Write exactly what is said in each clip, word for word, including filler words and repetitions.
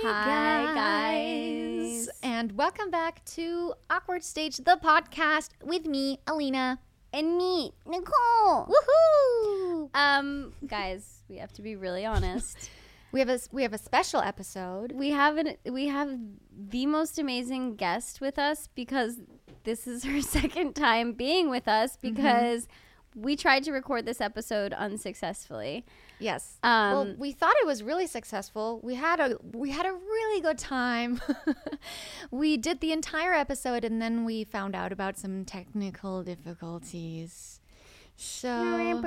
Hi, guys. guys. And welcome back to Awkward Stage, the podcast with me, Alina. And me, Nicole. Woohoo! Um, guys, we have to be really honest. We have a we have a special episode. We have an we have the most amazing guest with us because this is her second time being with us because mm-hmm. we tried to record this episode unsuccessfully. Yes. Um, well, we thought it was really successful. We had a we had a really good time. We did the entire episode and then we found out about some technical difficulties. So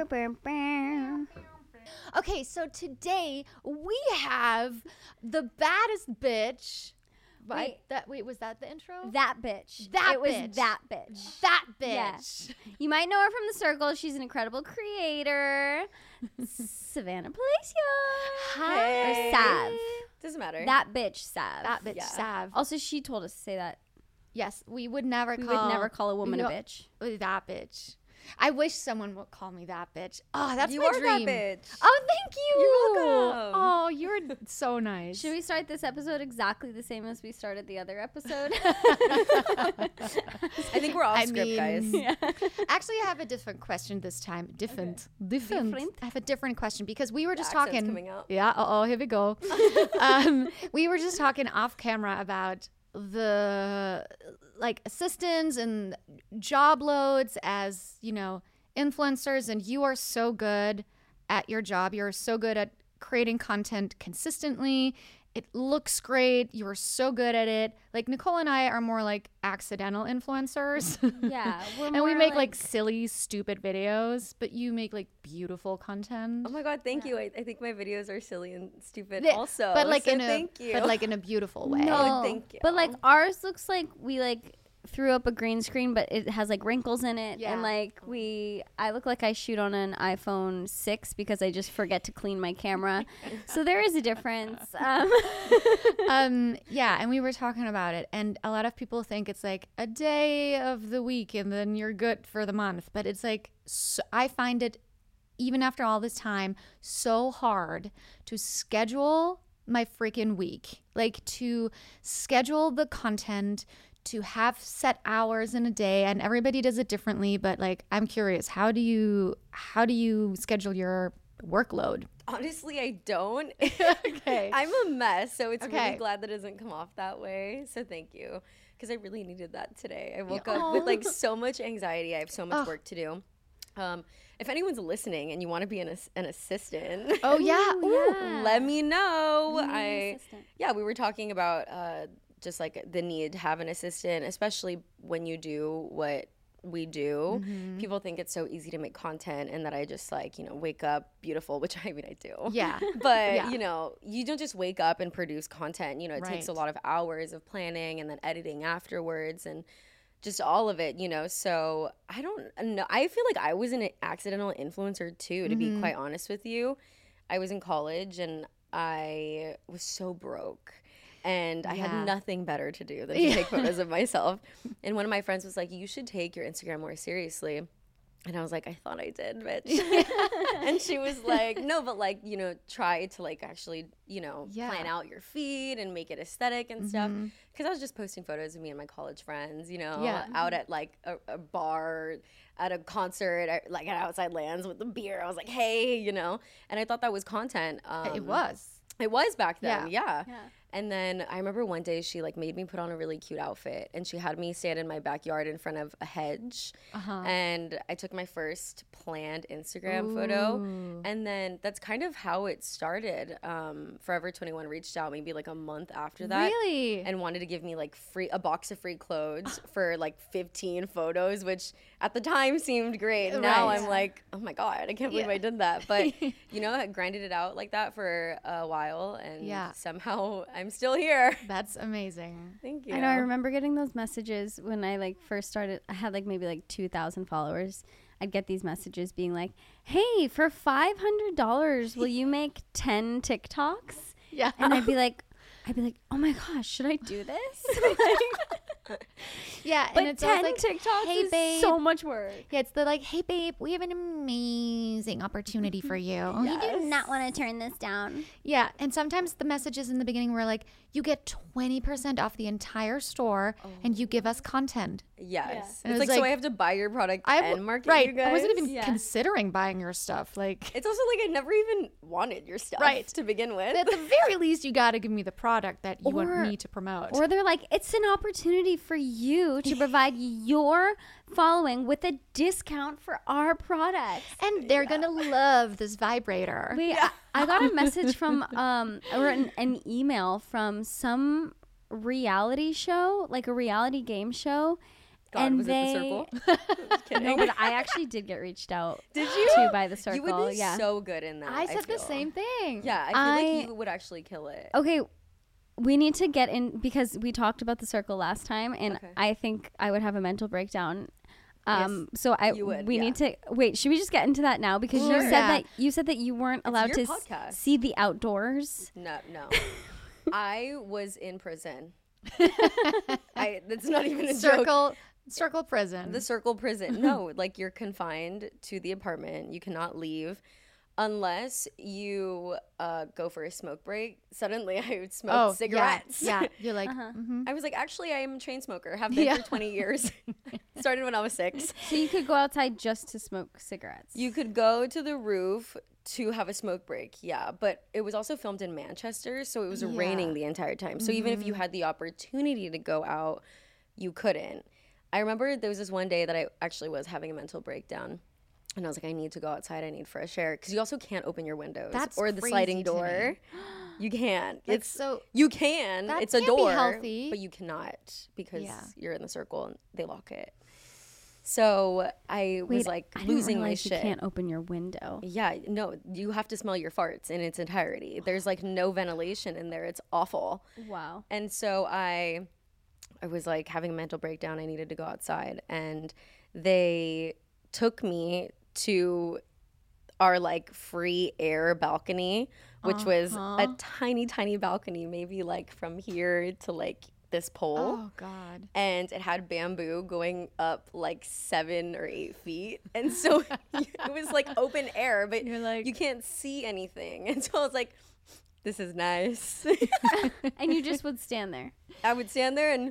Okay, so today we have the baddest bitch. Right? Wait. That wait, was that the intro? That bitch. That it was bitch. that bitch. That bitch. Yeah. You might know her from The Circle. She's an incredible creator. Savannah Palacio. Hi. Or Sav. Doesn't matter. That bitch Sav. That bitch Yeah. Sav. Also, she told us to say that. Yes, we would never We call would never call a woman a no, bitch. That bitch. I wish someone would call me that bitch. Oh, that's you my are dream. that bitch. Oh, thank you. You're welcome. Oh, you're so nice. Should we start this episode exactly the same as we started the other episode? I think we're off I script, mean, guys. Yeah. Actually, I have a different question this time. Different. Different. Different? I have a different question because we were just The accent's talking. coming out. Yeah. Uh oh. Here we go. um, we were just talking off camera about the like assistants and job loads as you know influencers, and you are so good at your job. You're so good at creating content consistently. It looks great. You're so good at it. Like Nicole and I are more like accidental influencers. Yeah. We're And we more make like, silly, stupid videos, but you make like beautiful content. Oh my god, thank you. I, I think my videos are silly and stupid They- also. but like so in a thank you. but like in a beautiful way. No, Oh, thank you. But like ours looks like we like threw up a green screen, but it has like wrinkles in it, Yeah. and like we, I look like I shoot on an iPhone six because I just forget to clean my camera. So there is a difference. Um, um yeah, and we were talking about it, and a lot of people think it's like a day of the week and then you're good for the month, but it's like so, I find it even after all this time so hard to schedule my freaking week, like to schedule the content, to have set hours in a day, and everybody does it differently, but like I'm curious, how do you how do you schedule your workload? Honestly, I don't. Okay. I'm a mess, so it's Okay. really glad that it doesn't come off that way. So thank you. Because I really needed that today. I woke Yeah. up with like so much anxiety. I have so much Ugh. work to do. Um, if anyone's listening and you want to be an, ass- an assistant, Oh yeah. Ooh, Ooh. yeah. let me know. We need an I assistant. yeah, we were talking about uh, just like the need to have an assistant, especially when you do what we do. Mm-hmm. People think it's so easy to make content and that I just like, you know, wake up beautiful, which I mean I do. Yeah. But, Yeah. you know, you don't just wake up and produce content. You know, it takes a Right. lot of hours of planning and then editing afterwards and just all of it, you know. So I don't know. I feel like I was an accidental influencer too, to Mm-hmm. be quite honest with you. I was in college and I was so broke. And I Yeah. had nothing better to do than to take photos of myself. And one of my friends was like, you should take your Instagram more seriously. And I was like, I thought I did, bitch. And she was like, no, but like, you know, try to like actually, you know, Yeah. plan out your feed and make it aesthetic and stuff. Because I was just posting photos of me and my college friends, you know, Yeah. out at like a, a bar, at a concert, at, like at Outside Lands with the beer. I was like, hey, you know, and I thought that was content. Um, It was. It was back then, Yeah. yeah. Yeah. And then I remember one day she like made me put on a really cute outfit and she had me stand in my backyard in front of a hedge. Uh-huh. And I took my first planned Instagram photo. And then that's kind of how it started. Um, Forever twenty-one reached out maybe like a month after that. Really? And wanted to give me like free a box of free clothes for like fifteen photos, which at the time seemed great. Now Right. I'm like, oh my God, I can't believe Yeah. I did that. But you know, I grinded it out like that for a while and Yeah. somehow I'm still here. That's amazing. Thank you. I know. I remember getting those messages when I like first started. I had like maybe like two thousand followers. I'd get these messages being like, "Hey, for five hundred dollars, will you make ten TikToks?" Yeah. And I'd be like, I'd be like, "Oh my gosh, should I do this?" Like, Yeah, But and it's ten always like, TikToks hey, is babe. so much work. Yeah, it's the like, hey, babe, we have an amazing opportunity for you. You do not want to turn this down. Yeah, and sometimes the messages in the beginning were like, you get twenty percent off the entire store and you give us content. Yes. And it It's was like, so like- I have to buy your product I and w- market right. you guys? I wasn't even Yeah. considering buying your stuff. Like, It's also like I never even wanted your stuff Right. to begin with. at the very least, you got to give me the product that you Or- want me to promote. Or they're like, it's an opportunity for you to provide your following with a discount for our products. and they're gonna love this vibrator. Wait, I, I got a message from, um, or an, an email from some reality show, like a reality game show. God, and was they, it the circle? Just kidding. No, but I actually did get reached out Did you? to by the circle. You would be yeah. so good in that. I said the feel. same thing. Yeah, I feel I- like you would actually kill it. Okay, we need to get in because we talked about the circle last time, and Okay. I think I would have a mental breakdown. Um, so I you would, we yeah. need to wait. Should we just get into that now? Because you Sure. said Yeah. that you said that you weren't allowed your to s- podcast. see the outdoors. No, no. I was in prison. I that's not even a joke. circle, circle prison. The circle prison. No, like you're confined to the apartment. You cannot leave unless you uh, go for a smoke break. Suddenly, I would smoke oh, cigarettes. Yeah, yeah. You're like, mhm. I was like, actually, I am a chain smoker. Have been Yeah. for twenty years. Started when I was six. So you could go outside just to smoke cigarettes. You could go to the roof to have a smoke break, yeah. But it was also filmed in Manchester, so it was Yeah. raining the entire time. So even if you had the opportunity to go out, you couldn't. I remember there was this one day that I actually was having a mental breakdown. And I was like, I need to go outside. I need fresh air. Because you also can't open your windows. That's or the crazy sliding to me. door. You can't. That's It's so. You can. That it's a can't be door. healthy. But you cannot because Yeah. you're in the circle and they lock it. So I Wait, was like I didn't losing my realize you shit. can't open your window. Yeah, no, you have to smell your farts in its entirety. There's like no ventilation in there. It's awful. Wow. And so I I was like having a mental breakdown. I needed to go outside and they took me to our like free air balcony, which was a tiny tiny balcony, maybe like from here to like this pole. Oh God. And it had bamboo going up like seven or eight feet. And so it was like open air, but You're like- you can't see anything. And so I was like, this is nice. And you just would stand there. I would stand there and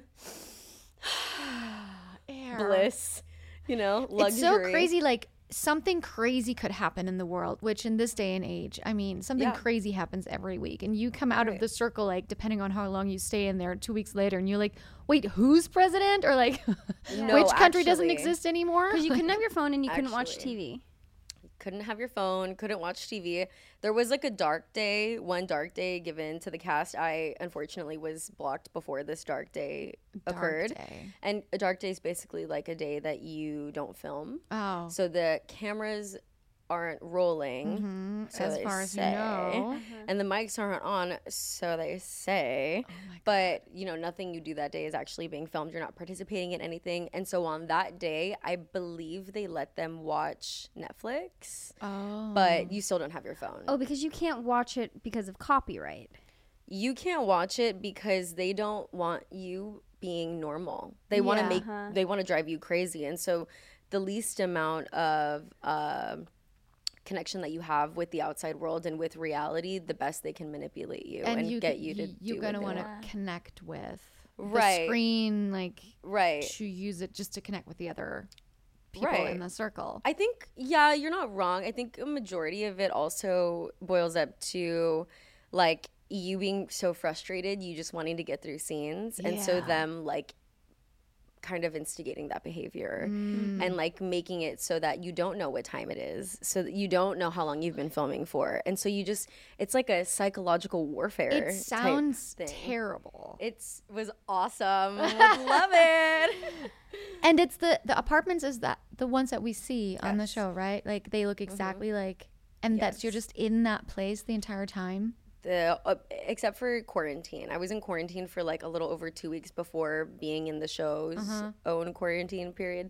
Air. bliss, you know, luxury. It's so crazy. Like something crazy could happen in the world, which in this day and age, I mean, something Yeah. crazy happens every week, and you come out of Right. the circle, like depending on how long you stay in there, two weeks later, and you're like, wait, who's president? Or like, No, which country doesn't actually. exist anymore? Because you couldn't have your phone and you couldn't watch Actually. T V. Couldn't have your phone, couldn't watch T V. There was like a dark day, one dark day given to the cast. I unfortunately was blocked before this dark day Dark occurred. day. And a dark day is basically like a day that you don't film. Oh, So the cameras aren't rolling, so as they far as you say, know. and the mics aren't on, so they say. Oh my God. But you know, nothing you do that day is actually being filmed. You're not participating in anything, and so on that day, I believe they let them watch Netflix, Oh, but you still don't have your phone. Oh, because you can't watch it because of copyright. You can't watch it because they don't want you being normal. They want to Yeah. make Uh-huh. they want to drive you crazy, and so the least amount of uh, connection that you have with the outside world and with reality, the best they can manipulate you and, and you get c- you to y- you're do gonna want want to connect with Right. the screen, like right. to use it just to connect with the other people Right. in the circle. I think, yeah, you're not wrong. I think a majority of it also boils up to like you being so frustrated, you just wanting to get through scenes. And so Yeah. them like kind of instigating that behavior Mm. and like making it so that you don't know what time it is, so that you don't know how long you've been filming for. And so you just, it's like a psychological warfare. It type sounds thing. terrible. It's was awesome. Would love it. And it's the the apartments is that the ones that we see on the Yes. show, right? Like they look exactly like, and that's you're Yes. just in that place the entire time. The uh, except for quarantine, I was in quarantine for like a little over two weeks before being in the show's own quarantine period.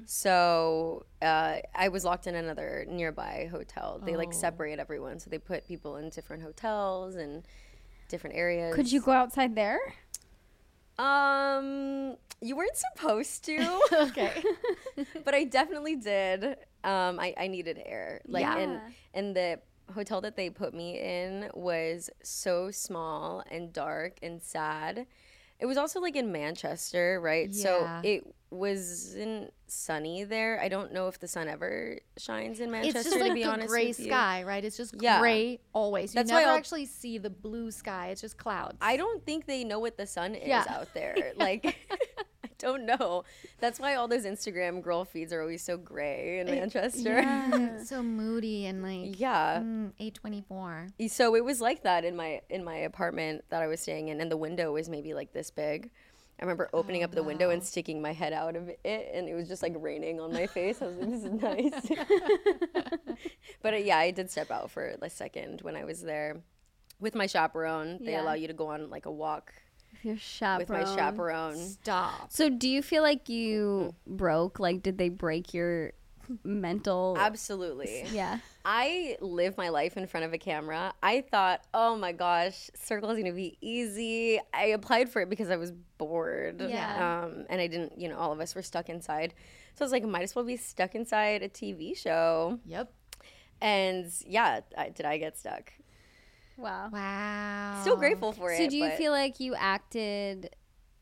So uh, I was locked in another nearby hotel. They like separate everyone, so they put people in different hotels and different areas. Could you go outside there? Um, you weren't supposed to, Okay. but I definitely did. Um, I, I needed air. Like, Yeah. and, and the hotel that they put me in was so small and dark and sad. It was also like in Manchester, right? So Yeah. it wasn't sunny there. I don't know if the sun ever shines in Manchester, It's just like to be the honest gray with you. sky, right? It's just Yeah. gray always. You That's why never I'll- actually see the blue sky. It's just clouds. I don't think they know what the sun is Yeah. out there. Like, I don't know. That's why all those Instagram girl feeds are always so gray in Manchester. Yeah, it's so moody and like Yeah. mm, eight twenty-four. So it was like that in my in my apartment that I was staying in, and the window was maybe like this big. I remember opening Oh, up the window and wow. sticking my head out of it, and it was just like raining on my face. I was like, this is nice. But uh, yeah, I did step out for a second when I was there with my chaperone. They Yeah. allow you to go on like a walk Your chaperone. with my chaperone. Stop. So do you feel like you broke? Like, did they break your mental? Absolutely. Yeah. I live my life in front of a camera. I thought, oh my gosh, Circle is gonna be easy. I applied for it because I was bored. Yeah. Um, and I didn't, you know, all of us were stuck inside. So I was like, might as well be stuck inside a T V show. Yep. And yeah, I, did I get stuck? Wow. Wow. Still grateful for it. So do you but feel like you acted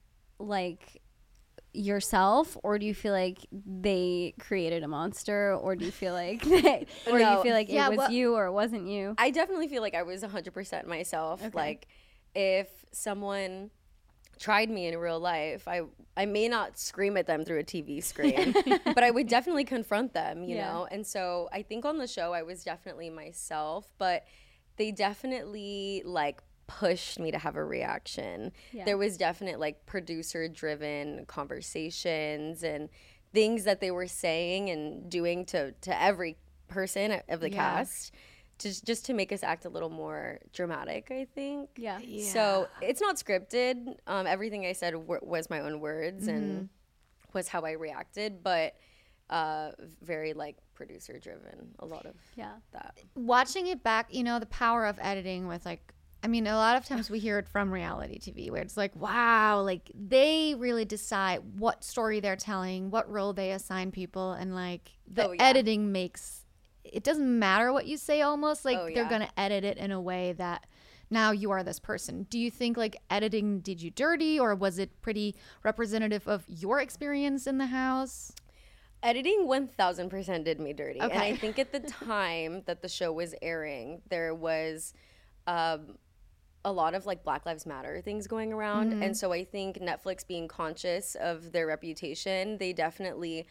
like yourself, or do you feel like they created a monster, or do you feel like they, or do No. you feel like Yeah, it was what- you or it wasn't you? I definitely feel like I was one hundred percent myself. Okay. Like, if someone tried me in real life, I I may not scream at them through a T V screen, but I would definitely confront them, you Yeah. know? And so I think on the show I was definitely myself, but they definitely like pushed me to have a reaction. Yeah. There was definite like producer driven conversations and things that they were saying and doing to to every person of the Yeah. cast just just to make us act a little more dramatic, I think. Yeah. So it's not scripted. Um, everything I said w- was my own words Mm-hmm. and was how I reacted, but uh, very like producer driven. A lot of Yeah. that. Watching it back, you know, the power of editing with like, I mean, a lot of times we hear it from reality T V where it's like, wow, like they really decide what story they're telling, what role they assign people, and like the Oh, yeah. editing makes it doesn't matter what you say almost. Like Oh, they're yeah. going to edit it in a way that now you are this person. Do you think like editing did you dirty, or was it pretty representative of your experience in the house? Editing one thousand percent did me dirty. And Okay. I think at the time that the show was airing, there was um, a lot of like Black Lives Matter things going around. Mm-hmm. And so I think Netflix being conscious of their reputation, they definitely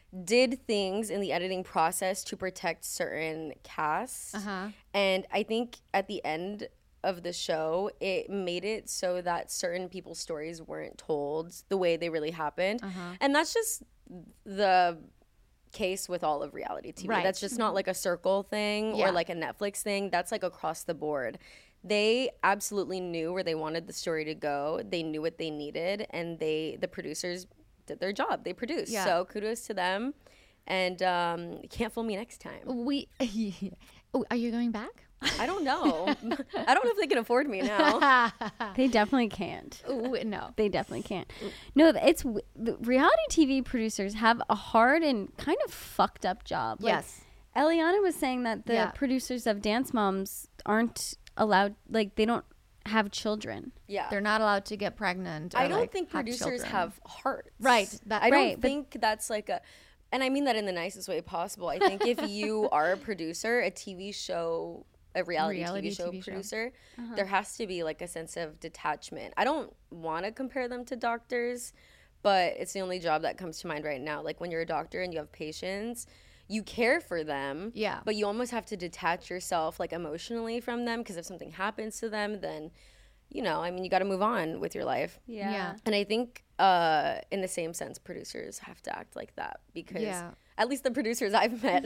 did things in the editing process to protect certain casts. Uh-huh. And I think at the end of the show, it made it so that certain people's stories weren't told the way they really happened. Uh-huh. And that's just the case with all of reality T V. Right. That's just not like a Circle thing Yeah. or like a Netflix thing. That's like across the board. They absolutely knew where they wanted the story to go. They knew what they needed, and they the producers did their job. They produced. Yeah. So kudos to them. And um, can't fool me next time. We Oh, are you going back? I don't know. I don't know if they can afford me now. They definitely can't. Ooh, no. They definitely can't. No, it's w- the reality T V producers have a hard and kind of fucked up job. Like, Yes. Eliana was saying that the Yeah. producers of Dance Moms aren't allowed, like they don't have children. Yeah. They're not allowed to get pregnant. Or I don't like, think have producers children. have hearts. Right, that- I don't right, but- think that's like a, and I mean that in the nicest way possible. I think if you are a producer, a T V show, a reality, Reality T V show T V show. producer, there has to be like a sense of detachment. I don't want to compare them to doctors, but it's the only job that comes to mind right now. Like when you're a doctor and you have patients, you care for them, Yeah. but you almost have to detach yourself like emotionally from them, because if something happens to them, then, you know, I mean, you got to move on with your life. Yeah. And I think uh, in the same sense, producers have to act like that, because Yeah. at least the producers I've met,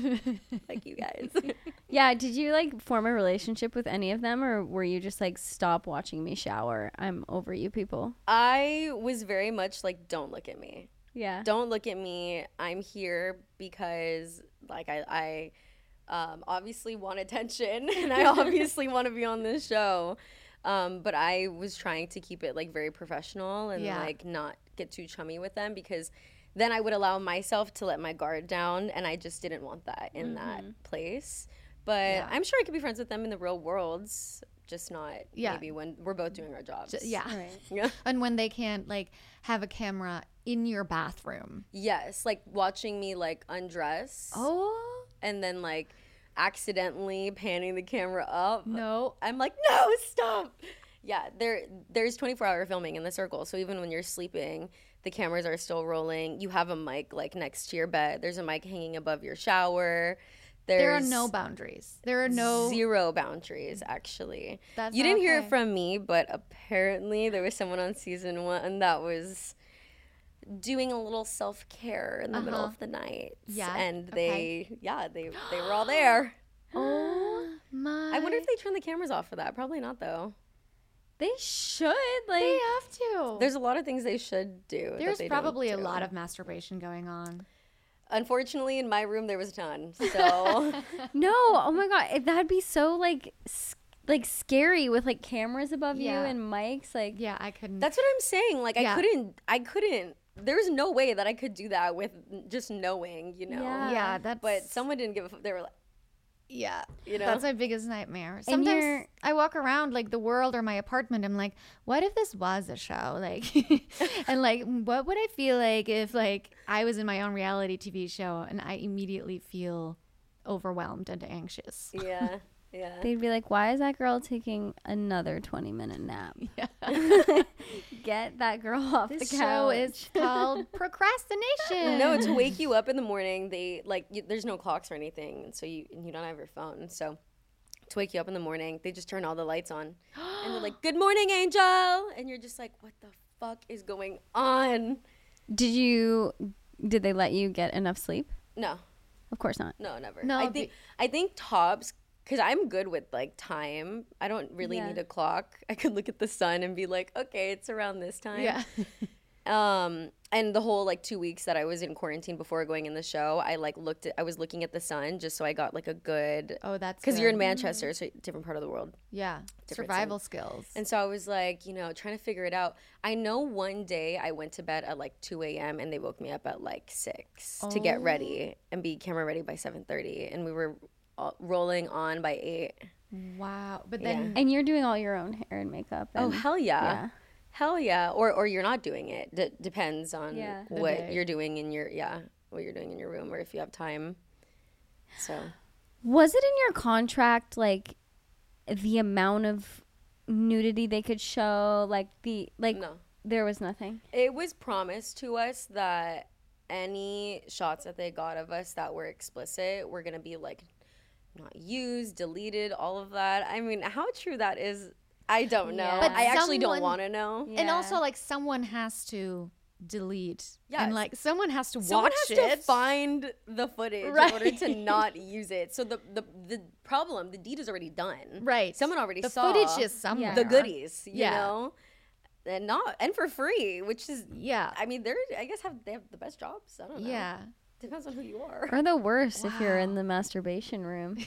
like you guys. Yeah. Did you like form a relationship with any of them, or were you just like, stop watching me shower? I'm over you people. I was very much like, don't look at me. Yeah. Don't look at me. I'm here because like I, I um, obviously want attention and I obviously want to be on this show. Um, but I was trying to keep it like very professional and Yeah. like not get too chummy with them, because then I would allow myself to let my guard down, and I just didn't want that in that place. But Yeah. I'm sure I could be friends with them in the real world, just not Yeah. maybe when we're both doing our jobs. J- yeah. Right. Yeah. And when they can't like have a camera in your bathroom. Yes, like watching me like undress Oh and then like accidentally panning the camera up. no. I'm like, no, stop. Yeah, there there's twenty-four hour filming in the circle. So even when you're sleeping, the cameras are still rolling. You have a mic like next to your bed. There's a mic hanging above your shower. There's There are no boundaries. There are no zero boundaries, actually. That's You didn't hear okay. it from me, but apparently there was someone on season one that was doing a little self-care in the middle Uh-huh. of the night. Yeah, And okay. they, yeah, they, they were all there. Oh my. I wonder if they turn the cameras off for that. Probably not, though. They should like. they have to. There's a lot of things they should do. that There's they don't probably a do. lot of masturbation going on. Unfortunately, in my room, there was a ton. So, No, oh my god, it- that'd be so like s- like scary with like cameras above Yeah. you and mics. Like, Yeah, I couldn't. that's what I'm saying. Like, Yeah. I couldn't, I couldn't, there's no way that I could do that with just knowing, you know? Yeah. yeah, that's. But someone didn't give a fuck. They were like, Yeah, you know? that's my biggest nightmare. And Sometimes you're- I walk around like the world or my apartment. I'm like, what if this was a show? Like, and like, what would I feel like if like I was in my own reality T V show and I immediately feel overwhelmed and anxious? yeah, yeah. they'd be like, "Why is that girl taking another twenty minute nap? Yeah. Get that girl off This the show couch." is called procrastination. No, to wake you up in the morning, they like you, there's no clocks or anything, and so you and you don't have your phone. So to wake you up in the morning, they just turn all the lights on, and they're like, "Good morning, Angel," and you're just like, "What the fuck is going on?" Did you? Did they let you get enough sleep? No, Of course not. no, never. No, I think I think tops. Because I'm good with like time. I don't really Yeah. need a clock. I could look at the sun and be like, okay, it's around this time. Yeah. Um, and the whole like two weeks that I was in quarantine before going in the show, I like looked at, I was looking at the sun just so I got like a good, Oh, that's because you're in good. Manchester, so different part of the world. Yeah, different survival skills. And so I was like, you know, trying to figure it out. I know one day I went to bed at like two a.m. and they woke me up at like six to get Oh. ready and be camera ready by seven thirty. And we were all rolling on by eight. Wow, but then And you're doing all your own hair and makeup. Oh, And, hell yeah. yeah. Hell yeah. Or or you're not doing it. D- depends on Yeah. The what day. you're doing in your, yeah, what you're doing in your room or if you have time. So, Was it in your contract like the amount of nudity they could show? Like the like no. there was nothing. It was promised to us that any shots that they got of us that were explicit were going to be like not used, deleted, all of that. I mean, how true that is, I don't know. Yeah. But I actually don't someone- want to know. and Yeah. also like someone has to delete Yes. and like someone has to Someone watch has it. to find the footage in Right. order to not use it. So the, the the problem, the deed is already done. Right. Someone already the saw footage is somewhere. the goodies, you Yeah. know, and not and for free, which is, Yeah. I mean, they're I guess have they have the best jobs. I don't know. Yeah. Depends on who you are. Or the worst if you're in Wow. the masturbation room.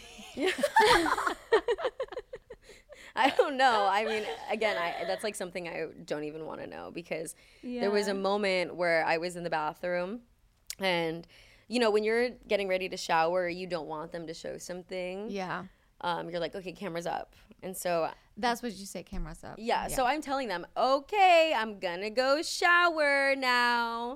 I don't know. I mean, again, I that's like something I don't even want to know because there was a moment where I was in the bathroom and you know, when you're getting ready to shower, you don't want them to show something. Yeah. Um, you're like, okay, camera's up. And so, That's what you say, cameras up. yeah, so I'm telling them, okay, I'm gonna go shower now.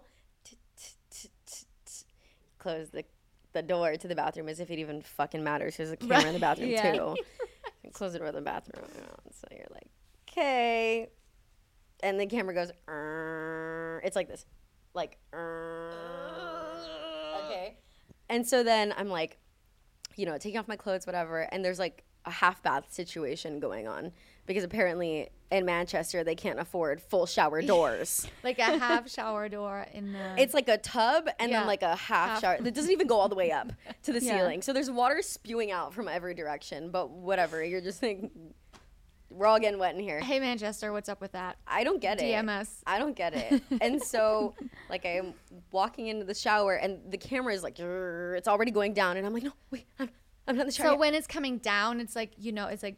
Close the, the door to the bathroom as if it even fucking matters. There's a camera in the bathroom Yeah. too. And close the door to the bathroom. You know, so you're like, okay. And the camera goes, "Err." It's like this. Like, "Err." Okay. And so then I'm like, you know, taking off my clothes, whatever. And there's like a half bath situation going on because apparently in Manchester they can't afford full shower doors. Like a half shower door in the. It's like a tub and Yeah. then like a half, Half. shower. It doesn't even go all the way up to the Yeah. ceiling. So there's water spewing out from every direction. But whatever, you're just like, we're all getting wet in here. Hey Manchester, what's up with that? I don't get it. D M us. I don't get it. And so, like, I'm walking into the shower and the camera is like, "Grrr," it's already going down. And I'm like, no, wait, I'm, I'm not in the shower. So yet." when it's coming down, it's like you know, it's like t-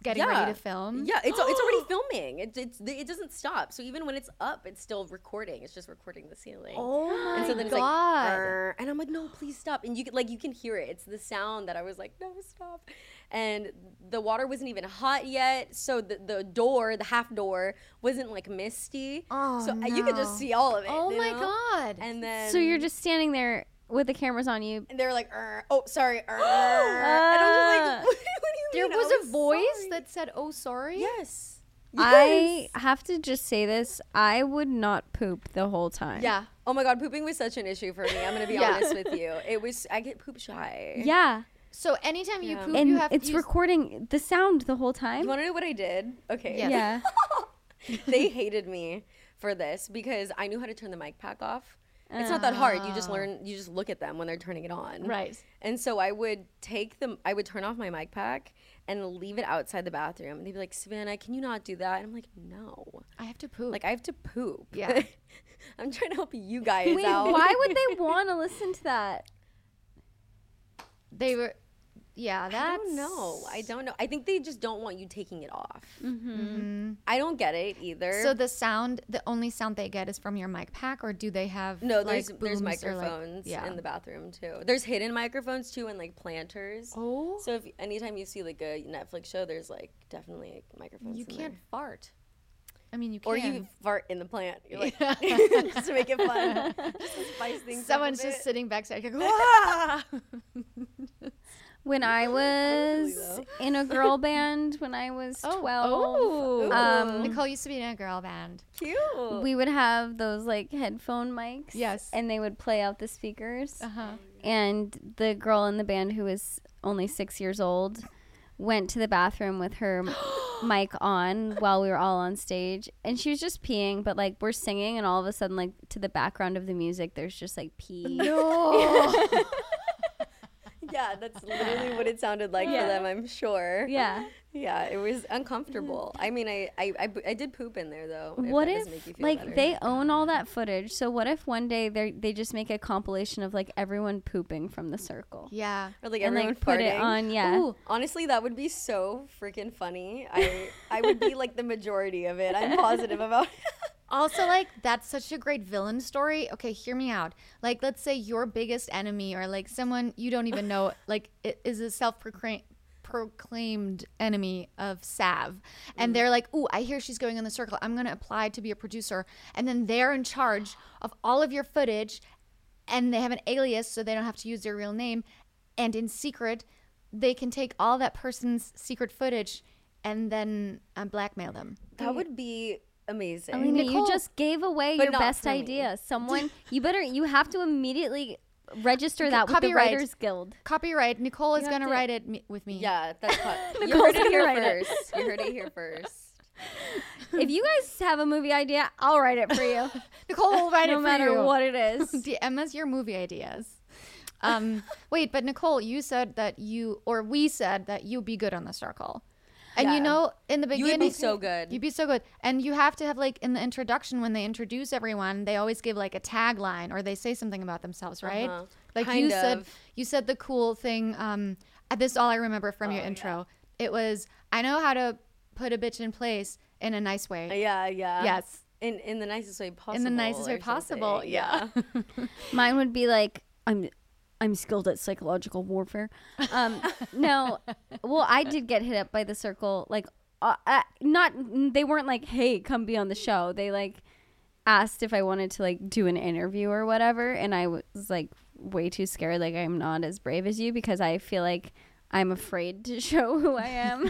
getting Yeah. ready to film. Yeah, it's it's already filming. It it's it doesn't stop. So even when it's up, it's still recording. It's just recording the ceiling. Oh my and so then it's god. like, "Arr," and I'm like, no, please stop. And you can like you can hear it. It's the sound that I was like, no, stop. And the water wasn't even hot yet, so the the door, the half door, wasn't like misty. Oh, so uh, you could just no. see all of it. Oh you my know? god. And then So you're just standing there with the cameras on you. and they were like, "Arr." oh, sorry, arr." and I'm just like, what, what do you There mean? I was a voice sorry. that said, "Oh, sorry." yes. I Yes. have to just say this. I would not poop the whole time. Yeah. Oh my god, pooping was such an issue for me. I'm gonna be Yeah. honest with you. It was I get poop shy. Yeah. So anytime you Yeah. poop, And you have it's to use- recording the sound the whole time. You want to know what I did? Okay. Yes. Yeah. They hated me for this because I knew how to turn the mic pack off. It's not that hard. You just learn. You just look at them when they're turning it on. Right. And so I would take them. I would turn off my mic pack and leave it outside the bathroom. And they'd be like, "Savannah, can you not do that?" And I'm like, "No. I have to poop. Like I have to poop. Yeah. I'm trying to help you guys Wait, out. why would they want to listen to that? they were, yeah. That's I don't know. I don't know. I think they just don't want you taking it off. Mm-hmm. I don't get it either. So the sound, the only sound they get is from your mic pack, or do they have no, like, there's there's booms or, like- microphones yeah. in the bathroom too. There's hidden microphones too, and like planters. Oh, So if anytime you see like a Netflix show, there's like definitely like, microphones. you in can't there. fart. I mean, you can. Or you fart in the plant. You're like just to make it fun, just to spice things. up a Someone's bit. just sitting backside. Like, "Ah!" When I Really, was though. in a girl band when I was Oh, twelve, oh. um, Nicole used to be in a girl band. Cute. we would have those like headphone mics. Yes. And they would play out the speakers. Uh huh. And the girl in the band who was only six years old went to the bathroom with her m- mic on while we were all on stage. And she was just peeing, but like we're singing, and all of a sudden, like to the background of the music, there's just like pee. No. Yeah, that's literally what it sounded like Yeah. for them. I'm sure. Yeah. Yeah, it was uncomfortable. I mean, I I, I, I did poop in there though. What that if, doesn't make you feel like, better. they own all that footage? So what if one day they they just make a compilation of like everyone pooping from the circle Yeah. or like and everyone like put it farting? on? Yeah. Ooh, Honestly, that would be so freaking funny. I I would be like the majority of it. I'm positive about. also, like, that's such a great villain story. Okay, hear me out. Like, let's say your biggest enemy, or like someone you don't even know, like, i- is a self-proclaimed proclaimed enemy of Sav, and they're like, "Ooh, I hear she's going in the circle. I'm gonna apply to be a producer," and then they're in charge of all of your footage, and they have an alias, so they don't have to use their real name, and in secret, they can take all that person's secret footage and then uh, blackmail them. That would be amazing. Alina, you Nicole- just gave away But your not best for me. idea. Someone, you better, you have to immediately register that with the Copyright. Writers Guild. Copyright. Nicole is You have gonna to- write it me- with me. Yeah, that's hot. You Nicole's heard it gonna here write it. first. You heard it here first. If you guys have a movie idea, I'll write it for you. Nicole will write no it for matter you. what it is. D M us your movie ideas. Um, wait, but Nicole, you said that you, or we said that you'd be good on the circle. And Yeah. you know, in the You beginning, would be so good. You'd be so good. And you have to have, like, in the introduction, when they introduce everyone, they always give like a tagline, or they say something about themselves, right? Uh-huh. Like Kind you said, of. you said the cool thing. Um, uh, this is all I remember from your Oh, intro. It was, I know how to put a bitch in place in a nice way. Yeah, yeah. Yes. In in the nicest way possible. In the nicest way or possible. something. Yeah. Mine would be like, I'm I'm skilled at psychological warfare. Um, no, well, I did get hit up by the circle. Like, uh, uh, not they weren't like, hey, come be on the show. They like asked if I wanted to like do an interview or whatever, and I was like way too scared. Like, I'm not as brave as you because I feel like I'm afraid to show who I am.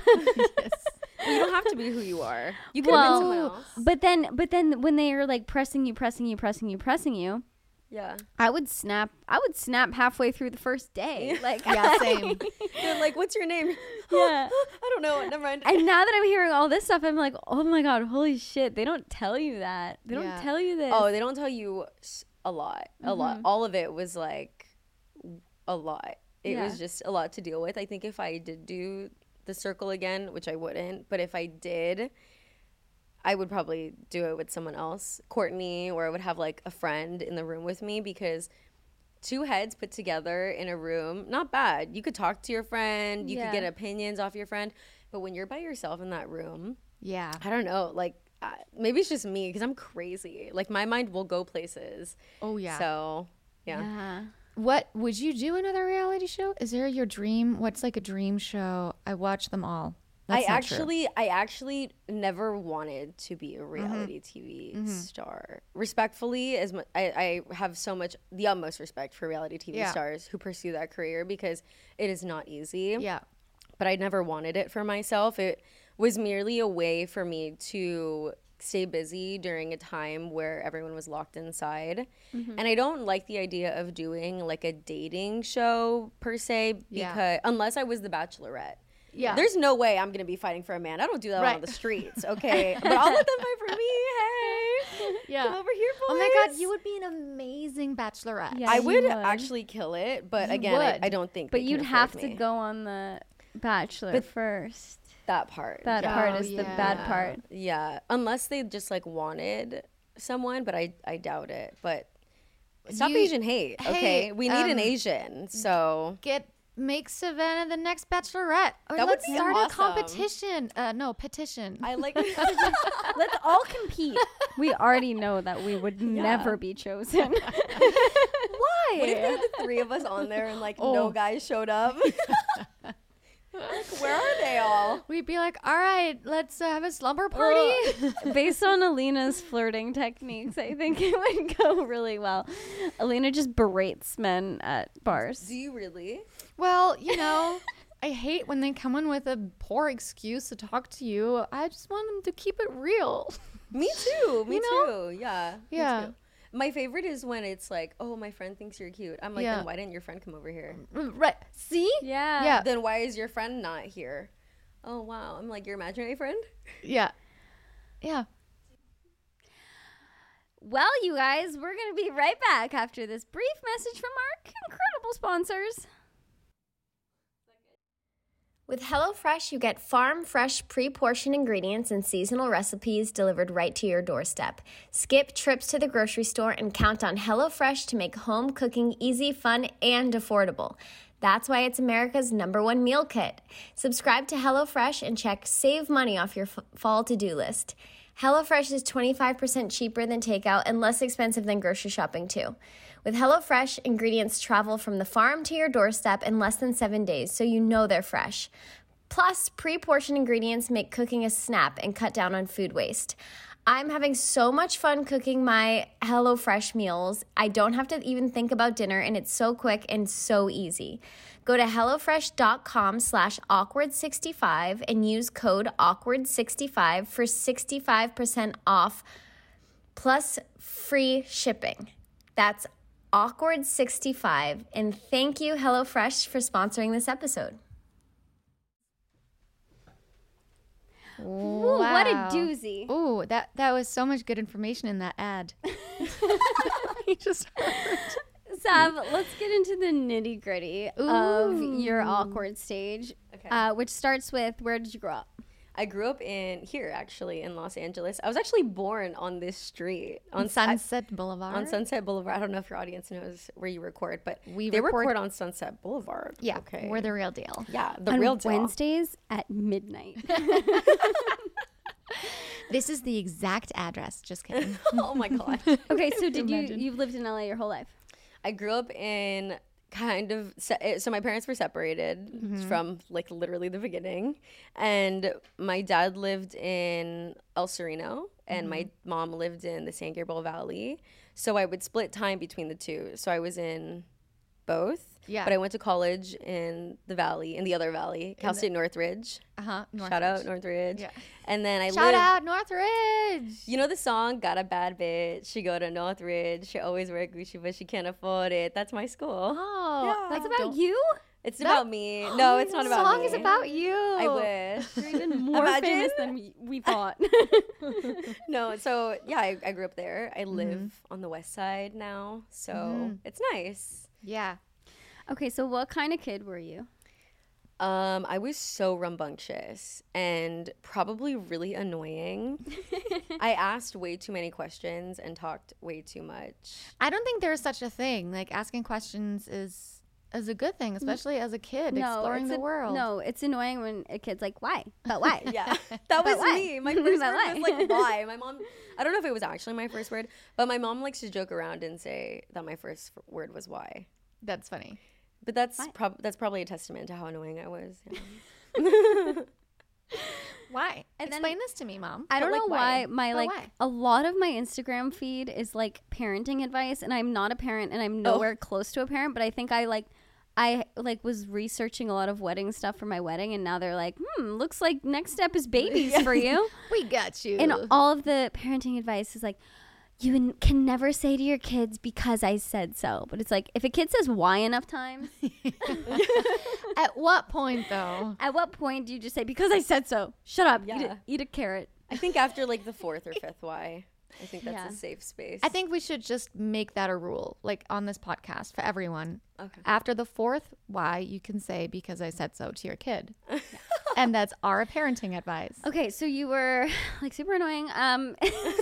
Well, you don't have to be who you are. You could have Well, been someone else. but then, but then when they are like pressing you, pressing you, pressing you, pressing you. Yeah. I would snap. I would snap halfway through the first day. Like, Yeah, same. They're like, what's your name? Yeah. I don't know. Never mind. And now that I'm hearing all this stuff, I'm like, oh my god, holy shit! They don't tell you that. They Yeah. don't tell you this. Oh, they don't tell you s- a lot. A lot. Mm-hmm. All of it was like a lot. It Yeah. was just a lot to deal with. I think if I did do the circle again, which I wouldn't, but if I did, I would probably do it with someone else, Courtney, or I would have like a friend in the room with me, because two heads put together in a room, not bad. You could talk to your friend, you Yeah. could get opinions off your friend, But when you're by yourself in that room, Yeah. I don't know, like uh, maybe it's just me because I'm crazy. Like my mind will go places. Oh yeah. So yeah. Yeah. What would you do another reality show? Is there your dream? What's like a dream show? I watch them all. That's I not true. actually, I actually never wanted to be a reality T V Mm-hmm. star. Respectfully, as mu- I, I have so much, the utmost respect for reality T V Yeah. stars who pursue that career because it is not easy. Yeah. But I never wanted it for myself. It was merely a way for me to stay busy during a time where everyone was locked inside. Mm-hmm. And I don't like the idea of doing like a dating show per se because Yeah. unless I was the Bachelorette. Yeah. There's no way I'm gonna be fighting for a man. I don't do that Right. on the streets, okay? But I'll let them fight for me. Hey, Yeah. come over here, boys. Oh my God, you would be an amazing bachelorette. Yeah. I you would, would. actually kill it, but You again, I, would. I don't think. But they can you'd afford have to me. go on the Bachelor But- first. that part. That yeah. part Oh, is the bad yeah. part. Yeah, unless they just like wanted someone, but I I doubt it. But stop You- Asian hate, Hey, okay? We need an um, Asian, so Get make Savannah the next bachelorette, or That would let's be start awesome. a competition. Uh, no petition. I like. Let's all compete. We already know that we would never be chosen. Why? What if they had the three of us on there and like Oh. no guys showed up? Like, where are they all? We'd be like, all right, let's uh, have a slumber party. Based on Alina's flirting techniques, I think it would go really well. Alina just berates men at bars. Do you really? Well, you know, I hate when they come in with a poor excuse to talk to you. I just want them to keep it real. Me too. Me You know? too. Yeah. me Yeah. too. My favorite is when it's like, oh, my friend thinks you're cute. I'm like, Yeah. then why didn't your friend come over here? Right. See? Yeah. Yeah. Then why is your friend not here? Oh, wow. I'm like, your imaginary friend? Yeah. Yeah. Well, you guys, we're going to be right back after this brief message from our incredible sponsors. With HelloFresh, you get farm fresh, pre portioned ingredients and seasonal recipes delivered right to your doorstep. Skip trips to the grocery store and count on HelloFresh to make home cooking easy, fun, and affordable. That's why it's America's number one meal kit. Subscribe to HelloFresh and check Save Money off your f- fall to do list. HelloFresh is twenty-five percent cheaper than takeout and less expensive than grocery shopping, too. With HelloFresh, ingredients travel from the farm to your doorstep in less than seven days, so you know they're fresh. Plus, pre-portioned ingredients make cooking a snap and cut down on food waste. I'm having so much fun cooking my HelloFresh meals. I don't have to even think about dinner, and it's so quick and so easy. Go to HelloFresh.com slash awkward65 and use code awkward sixty-five for sixty-five percent off plus free shipping. That's awkward sixty-five. And thank you, HelloFresh, for sponsoring this episode. Ooh, what a Wow. doozy. Ooh, that that was so much good information in that ad. You just heard. Sav, let's get into the nitty gritty of your awkward stage, Okay. uh, which starts with, where did you grow up? I grew up in here, actually, in Los Angeles. I was actually born on this street. On On Sunset Boulevard. On Sunset Boulevard. I don't know if your audience knows where you record, but We they record- record on Sunset Boulevard. Yeah, Okay. we're the real deal. yeah, the On real deal. Wednesdays at midnight. This is the exact address. Just kidding. Oh my God. Okay, so did you, Imagine. you've lived in L A your whole life? I grew up in kind of se- so my parents were separated Mm-hmm. from like literally the beginning, and my dad lived in El Sereno and my Mm-hmm. mom lived in the San Gabriel Valley, so I would split time between the two. So I was in both. Yeah. But I went to college in the valley, in the other valley, Cal State Northridge. Uh huh. Shout out Northridge. Yeah. And then I Shout lived. out Northridge. You know the song "Got a Bad Bitch"? She go to Northridge. She always wear Gucci, but she can't afford it. That's my school. Oh, That's I about don't- you? It's That- about me. No, it's not The about song me. is about you. I wish. You're even more Imagine. famous than we, we thought. No, so yeah, I, I grew up there. Mm-hmm. I live on the west side now, so it's nice. Yeah. Okay, so what kind of kid were you? Um, I was so rambunctious and probably really annoying. I asked way too many questions and talked way too much. I don't think there's such a thing. Like asking questions is as a good thing, especially as a kid exploring it's the a- world. No, it's annoying when a kid's like, why? But why? Yeah, that was why? me. My first But word why? was like, why? My mom, I don't know if it was actually my first word, but my mom likes to joke around and say that my first f- word was why. That's funny. But that's prob- that's probably a testament to how annoying I was. Yeah. Why? And then- Explain this to me, Mom. I don't like, know why? why my But like why? a lot of my Instagram feed is like parenting advice, and I'm not a parent and I'm nowhere close to a parent, but I think I like I like was researching a lot of wedding stuff for my wedding, and now they're like, hmm, looks like next step is babies for you. We got you. And all of the parenting advice is like, you n- can never say to your kids because I said so. But it's like, if a kid says why enough times, At what point, though? at what point do you just say, because I said so? Shut up. Eat, Yeah. a, eat a carrot. I think after like the fourth or fifth why, I think that's Yeah. a safe space. I think we should just make that a rule, like on this podcast for everyone. Okay. After the fourth why, you can say because I said so to your kid. And that's our parenting advice. Okay, so you were like super annoying. Um,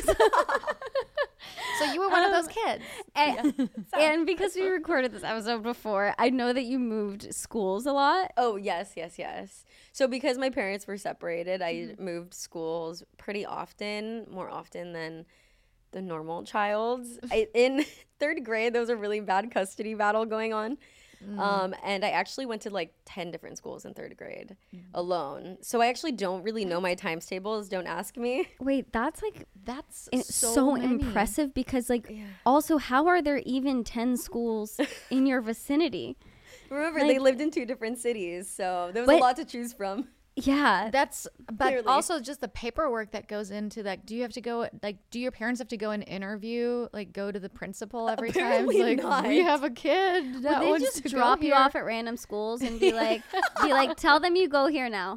So you were one of those Um, kids. and, and because we recorded this episode before, I know that you moved schools a lot. Oh, yes, yes, yes. So because my parents were separated, I Mm-hmm. moved schools pretty often, more often than the normal child. I, in third grade, there was a really bad custody battle going on. Mm. Um, and I actually went to like ten different schools in third grade Mm. alone. So I actually don't really know my times tables. Don't ask me. Wait, that's like That's it's so, so, many. impressive because like also how are there even ten schools in your vicinity? Remember, Like- they lived in two different cities. So there was a But- lot to choose from. Yeah. That's, but Clearly. also just the paperwork that goes into that. Do you have to go, like, do your parents have to go and interview, like, go to the principal every Apparently time? It's like, not. we have a kid that Would they wants just to go drop you here." off at random schools and be like be like, tell them you go here now.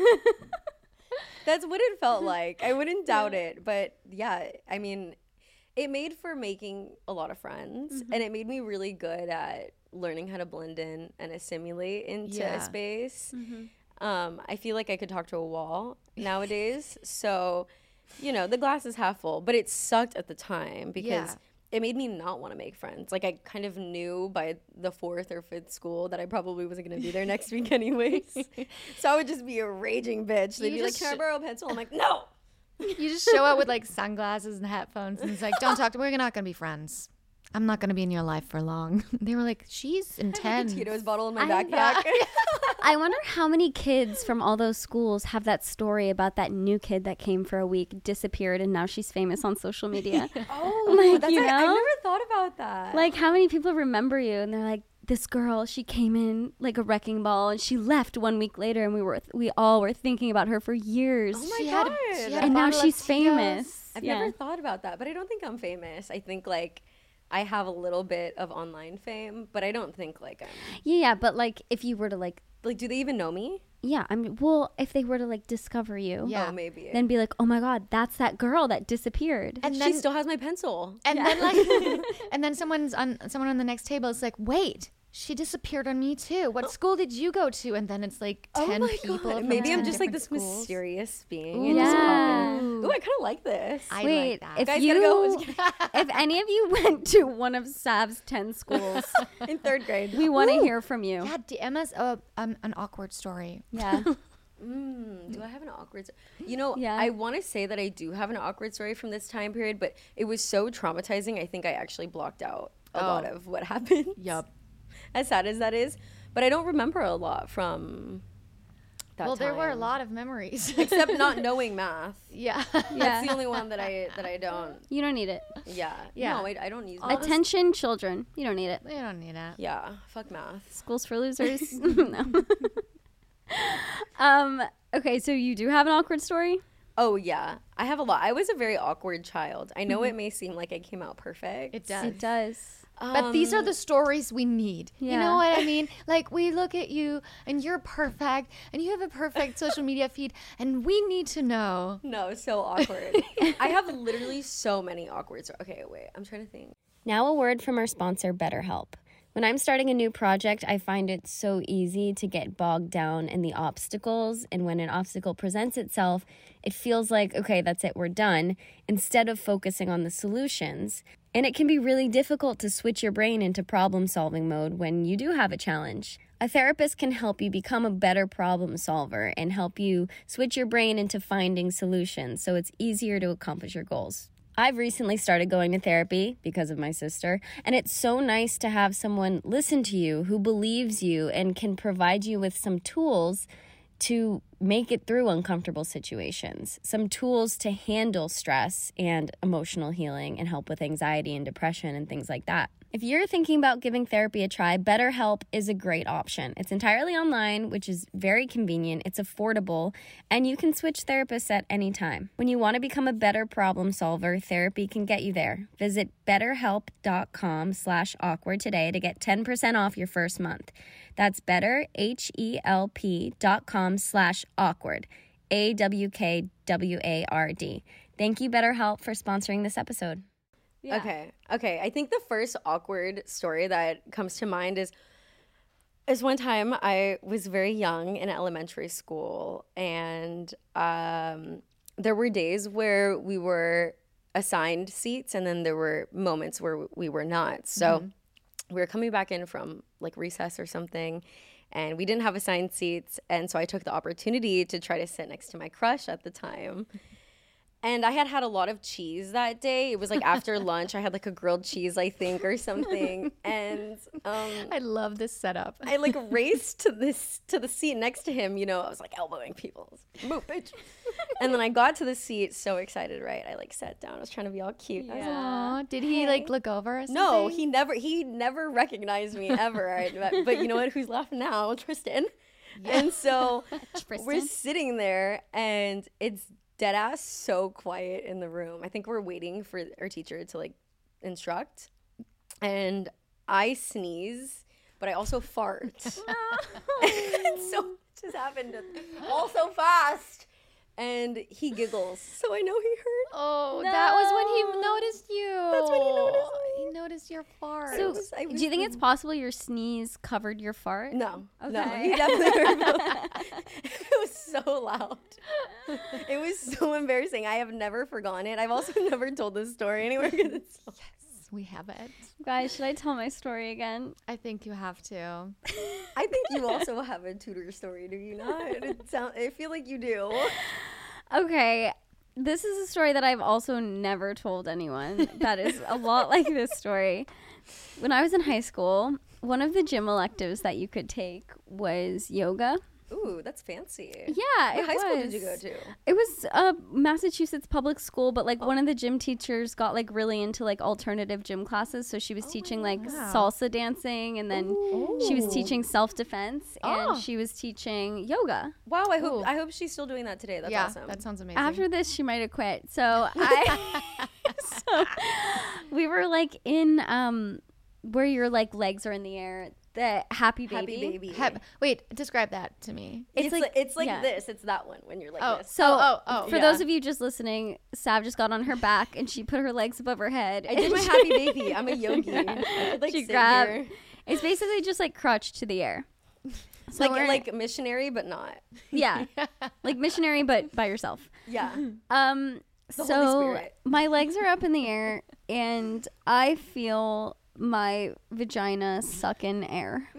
That's what it felt like. I wouldn't doubt it. But yeah, I mean, it made for making a lot of friends. Mm-hmm. And it made me really good at learning how to blend in and assimilate into Yeah. a space. Mm-hmm. Um, I feel like I could talk to a wall nowadays. So, you know, the glass is half full. But it sucked at the time because Yeah. it made me not want to make friends. Like, I kind of knew by the fourth or fifth school that I probably wasn't going to be there next week anyways. So I would just be a raging bitch. They'd You be like, just can I sh- borrow a pencil? I'm like, no. You just show up with, like, sunglasses and headphones, and it's like, don't talk to me. We're not going to be friends. I'm not going to be in your life for long. They were like, she's intense. Tito's bottle in my I- backpack. I wonder how many kids from all those schools have that story about that new kid that came for a week, disappeared, and now she's famous on social media. Oh, Like, that's you right. I know? never thought about that. Like, how many people remember you and they're like, this girl, she came in like a wrecking ball and she left one week later, and we were we all were thinking about her for years. oh my She god. had- she had a and now bottle of she's Tito's. famous. I've Yeah. never thought about that, but I don't think I'm famous. I think like I have a little bit of online fame, but I don't think like I'm Yeah, but like if you were to like, like. Do they even know me? yeah, I mean, well, if they were to like discover you, Yeah. Oh, maybe. then be like, oh my god, that's that girl that disappeared. And she then, still has my pencil. and then like, and then someone's on someone on the next table is like, wait, she disappeared on me too. What school did you go to? And then it's like ten people. from Maybe I'm ten just like different this schools. mysterious being. Ooh. And just pop Yeah. in. Ooh, I kind of like this. I Wait, like that. if Guys, you, gotta go. if any of you went to one of Sav's ten schools, In third grade. we want to Ooh. hear from you. Yeah, D M us uh, um, an awkward story. Yeah. Mm, do I have an awkward? s- You know, Yeah. I want to say that I do have an awkward story from this time period, but it was so traumatizing. I think I actually blocked out a lot Oh. of what happened. Yup. As sad as that is, but I don't remember a lot from that Well, there were a time. lot of memories. except not knowing math. yeah. Yeah. That's the only one that I that I don't. You don't need it. Yeah. Yeah. No, I, I don't use All math. this- Attention, children. You don't need it. We don't need that. Yeah. Fuck math. Schools for losers. No. um. Okay, so you do have an awkward story. Oh yeah, I have a lot. I was a very awkward child. I know it may seem like I came out perfect. It does. It does. But these are the stories we need. You Yeah. know what I mean? Like, we look at you and you're perfect and you have a perfect social media feed, and we need to know. No, so awkward. I have literally so many awkward stories. Okay, wait. I'm trying to think. Now a word from our sponsor, BetterHelp. When I'm starting a new project, I find it so easy to get bogged down in the obstacles. And when an obstacle presents itself, it feels like, okay, that's it, we're done, instead of focusing on the solutions. And it can be really difficult to switch your brain into problem-solving mode when you do have a challenge. A therapist can help you become a better problem solver and help you switch your brain into finding solutions so it's easier to accomplish your goals. I've recently started going to therapy because of my sister, and it's so nice to have someone listen to you who believes you and can provide you with some tools to make it through uncomfortable situations, some tools to handle stress and emotional healing and help with anxiety and depression and things like that. If you're thinking about giving therapy a try, BetterHelp is a great option. It's entirely online, which is very convenient, it's affordable, and you can switch therapists at any time. When you want to become a better problem solver, therapy can get you there. Visit betterhelp.com slash awkward today to get ten percent off your first month. That's betterhelp.com slash awkward. A W K W A R D. Thank you, BetterHelp, for sponsoring this episode. Yeah. Okay. Okay. I think the first awkward story that comes to mind is is one time I was very young in elementary school, and um, there were days where we were assigned seats, and then there were moments where we were not. So mm-hmm. we were coming back in from like recess or something, and we didn't have assigned seats, and so I took the opportunity to try to sit next to my crush at the time. And I had had a lot of cheese that day. It was like after lunch. I had like a grilled cheese, I think, or something. And um, I love this setup. I like raced to this to the seat next to him. You know, I was like elbowing people. Move, bitch. And then I got to the seat, so excited, right? I like sat down. I was trying to be all cute. Yeah. Aww. Did he hey. like look over or something? No, he never. He never recognized me ever. Right? But, but you know what? Who's laughing now? Tristan. Yeah. And so we're sitting there, and it's dead ass so quiet in the room. I think we're waiting for our teacher to like instruct, and I sneeze, but I also fart. No. And so it just happened all so fast, and he giggles, so I know he heard. Oh, no. That was when he noticed you. That's when he noticed me. He noticed your fart. So, was, was do you think it's possible your sneeze covered your fart? No. Okay. No, he definitely heard both. It was so loud. It was so embarrassing. I have never forgotten it. I've also never told this story anywhere because it's so yes, we have it. Guys, should I tell my story again? I think you have to. I think you also have a tutor story, do you not? It sound, I feel like you do. Okay. This is a story that I've also never told anyone. That is a lot like this story. When I was in high school, one of the gym electives that you could take was yoga. Ooh, that's fancy. Yeah, what it high was. school did you go to? It was a Massachusetts public school, but like oh. one of the gym teachers got like really into like alternative gym classes, so she was oh, teaching like wow. salsa dancing, and then Ooh. she was teaching self-defense, oh. and she was teaching yoga. Wow, I hope Ooh. I hope she's still doing that today. That's yeah, awesome. That sounds amazing. After this, she might have quit. So I, so we were like in um where your like legs are in the air. The happy baby. Happy baby. Hap- Wait, describe that to me. It's, it's like, like it's like yeah. this. It's that one when you're like oh, this. So oh, oh, for yeah. those of you just listening, Sav just got on her back and she put her legs above her head. I did my happy baby. I'm a yogi. I could, like, she sit grabbed. here. It's basically just like crutch to the air. So like like missionary, but not. Yeah, like missionary, but by yourself. Yeah. Um. The so Holy Spirit. My legs are up in the air, and I feel my vagina suck in air.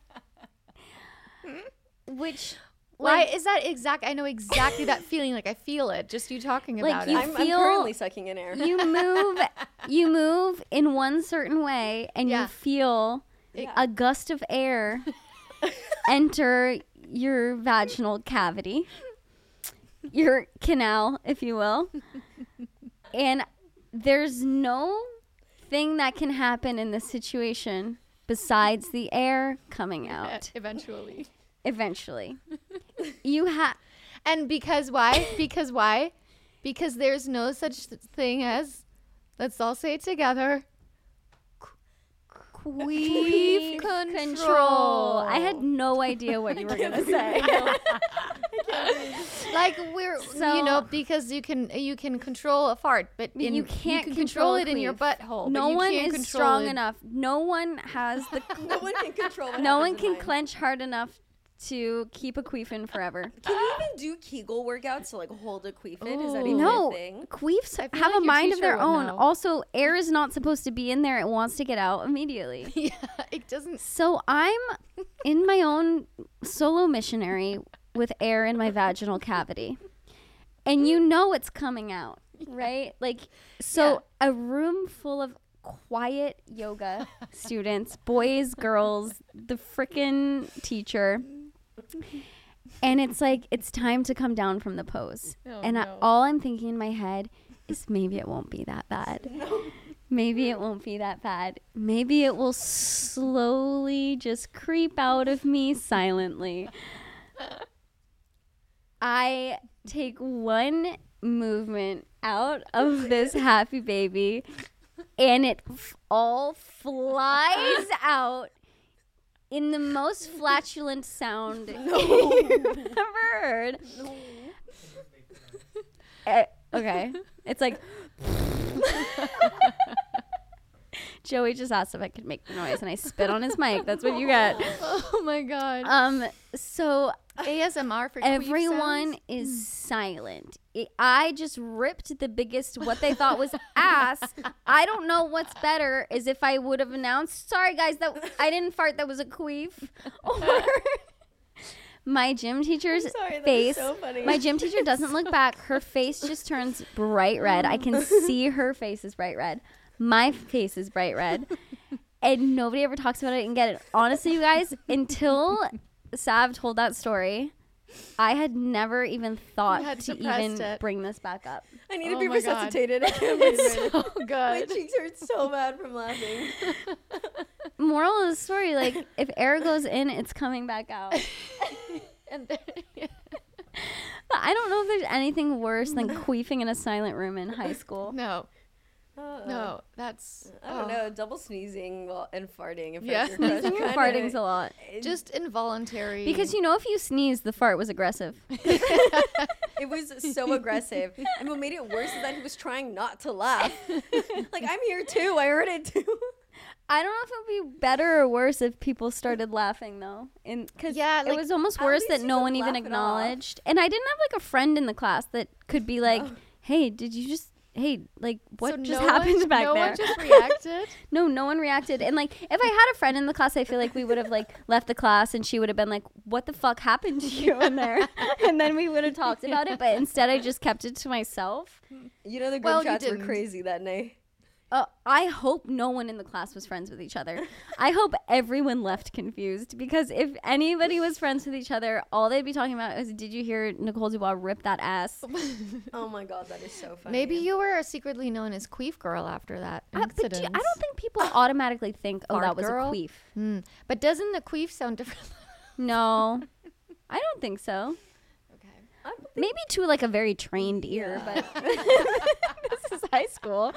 Which, why like, is that exact? I know exactly that feeling. Like I feel it. Just you talking like about you it. I'm, feel, I'm currently sucking in air. You move, you move in one certain way, and yeah. you feel yeah. a gust of air enter your vaginal cavity, your canal, if you will, and there's no thing that can happen in this situation besides the air coming out. Eventually. Eventually. You have... And because why? Because why? Because there's no such thing as, let's all say it together, queef control. control. I had no idea what you were going to say. Like we're, so, you know, because you can you can control a fart, but in, you can't you can control, control it in your butthole. No but you one can't is strong it. enough. No one has the. No one can control. What no one in can mine. clench hard enough to keep a queefin forever. Can you even do Kegel workouts to like hold a queefin? Is that even No, a thing? queefs I feel have like a your mind of teacher their would own. know. Also, air is not supposed to be in there. It wants to get out immediately. Yeah, it doesn't. So I'm in my own solo missionary with air in my vaginal cavity. And you know it's coming out, right? Like, so a room full of quiet yoga students, boys, girls, the frickin' teacher. And it's like, it's time to come down from the pose. Oh, and I, no. all I'm thinking in my head is maybe it won't be that bad. Maybe it won't be that bad. Maybe it will slowly just creep out of me silently. I take one movement out of this happy baby and it f- all flies out in the most flatulent sound you've ever heard. Uh, okay. It's like Joey just asked if I could make the noise and I spit on his mic. That's what you get. Oh my god. Um so A S M R for queef everyone sounds? is silent. It, I just ripped the biggest what they thought was ass. I don't know what's better is if I would have announced, sorry guys, that I didn't fart, that was a queef. Or my gym teacher's Sorry, that was face. so funny. My gym teacher doesn't look back. Her face just turns bright red. I can see her face is bright red. My face is bright red. And nobody ever talks about it and get it. Honestly, you guys, until Sav told that story, I had never even thought had to suppressed even it. bring this back up. I need to Oh be my God. resuscitated. I can't believe it. So My good. cheeks hurt so bad from laughing. Moral of the story, like, if air goes in, it's coming back out. And then, yeah. But I don't know if there's anything worse than queefing in a silent room in high school. No, Uh, no, that's I don't oh. know. Double sneezing while, and farting. If Yeah. your crush Sneezing and kinda- farting's a lot. Just involuntary. Because, you know, if you sneeze, the fart was aggressive. It was so aggressive. And what made it worse is that he was trying not to laugh. Like, I'm here too. I heard it too. I don't know if it would be better or worse if people started laughing, though. Because Yeah, it like, was almost at worse least that you no could one even laugh it acknowledged. And I didn't have, like, a friend in the class that could be like, hey, did you just... Hey, like, what So just no happened one, back no there? one just reacted. No, no one reacted. And, like, if I had a friend in the class, I feel like we would have, like, left the class and she would have been like, what the fuck happened to you in there? And then we would have talked about it. But instead, I just kept it to myself. You know, the group Well, you chats were didn't. crazy that night. Uh, I hope no one in the class was friends with each other. I hope everyone left confused, because if anybody was friends with each other, all they'd be talking about is, did you hear Nicole Dubois rip that ass? Oh my God, that is so funny. Maybe you were secretly known as Queef Girl after that Uh, but do, incident. I don't think people automatically think, oh, Fart that was girl? a queef. Hmm. But doesn't the queef sound different? No, I don't think so. Okay. I don't think- Maybe to like a very trained ear, Yeah. but this is high school.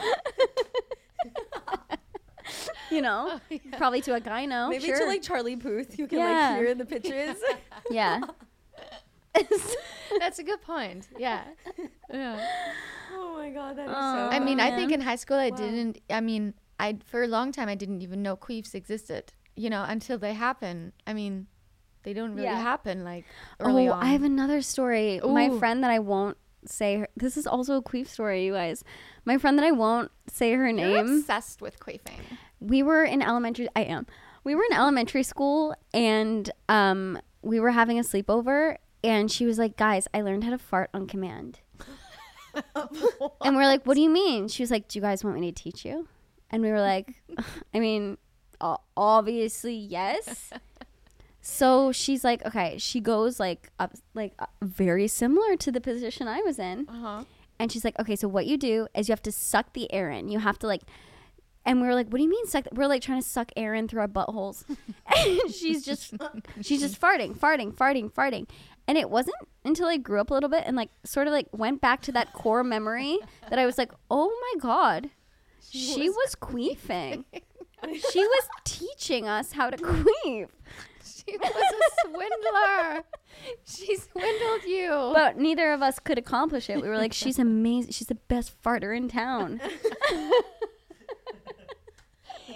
You know, Oh, yeah. probably to a gyno. Maybe sure. to like Charlie Puth, you can Yeah. like hear in the pitches. yeah. That's a good point. Yeah. Yeah. Oh my God, that is Oh, so. I mean, I think man. in high school I Wow. didn't. I mean, I for a long time I didn't even know queefs existed. You know, until they happen. I mean, they don't really Yeah. happen like early Oh, on. I have another story. My Ooh. friend that I won't say her, this is also a queef story, you guys. My friend that I won't say her You're name. obsessed with queefing. We were in elementary. I am. We were in elementary school, and um, we were having a sleepover, and she was like, "Guys, I learned how to fart on command." And we're like, "What do you mean?" She was like, "Do you guys want me to teach you?" And we were like, "I mean, o- obviously yes." So she's like, "Okay." She goes like up, like uh, very similar to the position I was in. Uh huh. And she's like, okay, so what you do is you have to suck the air in. You have to like, and we were like, what do you mean suck? We're like trying to suck air in through our buttholes. And she's just, she's just farting, farting, farting, farting. And it wasn't until I grew up a little bit and like sort of like went back to that core memory that I was like, oh my God, she was queefing. She was teaching us how to queef. She was a swindler. She swindled you. But neither of us could accomplish it. We were like, she's amazing. She's the best farter in town. She can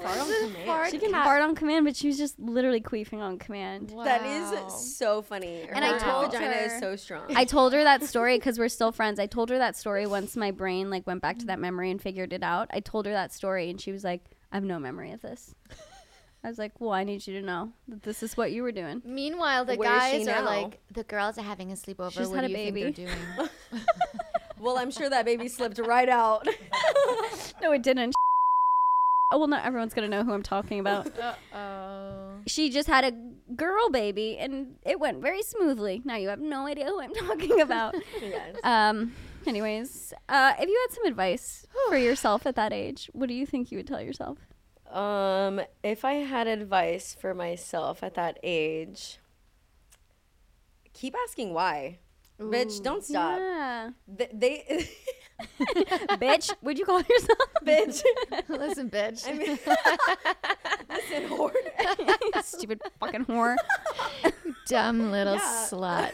fart on command. fart She can cat. fart on command, but she was just literally queefing on command. That Wow. is so funny. And I Her told vagina her- is so strong. I told her that story because we're still friends. I told her that story once my brain like went back to that memory and figured it out. I told her that story and she was like, I have no memory of this. I was like, well, I need you to know that this is what you were doing. Meanwhile, the Where is she guys are now? like, the girls are having a sleepover. She's what had do a you baby. think they're doing? Well, I'm sure that baby slipped right out. No, it didn't. Oh, well, not everyone's going to know who I'm talking about. Uh-oh. She just had a girl baby and it went very smoothly. Now you have no idea who I'm talking about. Yes. Um, anyways, uh, if you had some advice for yourself at that age, what do you think you would tell yourself? Um, if I had advice for myself at that age, keep asking why. Bitch, don't stop. Yeah. Th- They, Bitch, would you call yourself? bitch. Listen, bitch. I mean, listen, whore. Stupid fucking whore. Dumb little Yeah. slut.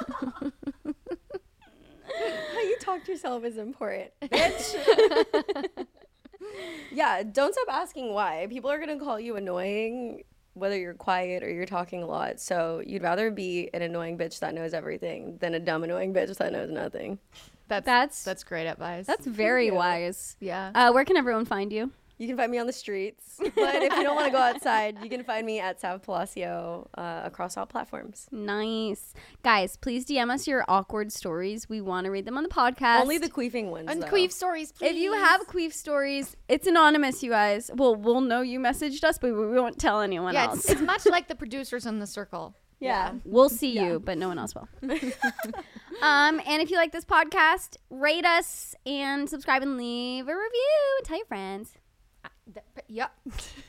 How you talk to yourself is important, bitch. Yeah, don't stop asking why. People are gonna call you annoying whether you're quiet or you're talking a lot. So you'd rather be an annoying bitch that knows everything than a dumb annoying bitch that knows nothing. That's That's that's great advice. that's very you. wise. yeah. Uh, where can everyone find you? You can find me on the streets, but if you don't want to go outside, you can find me at Sav Palacio uh, across all platforms. Nice. Guys, please D M us your awkward stories. We want to read them on the podcast. Only the queefing ones. And though. queef stories, please. If you have queef stories, it's anonymous, you guys. Well, we'll know you messaged us, but we won't tell anyone yeah, else. it's, it's much like the producers in The Circle. Yeah. We'll see you, but no one else will. um, and if you like this podcast, rate us and subscribe and leave a review and tell your friends. Th- Yep.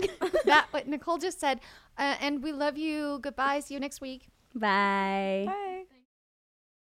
That what Nicole just said. Uh, and we love you. Goodbye. See you next week. Bye. Bye.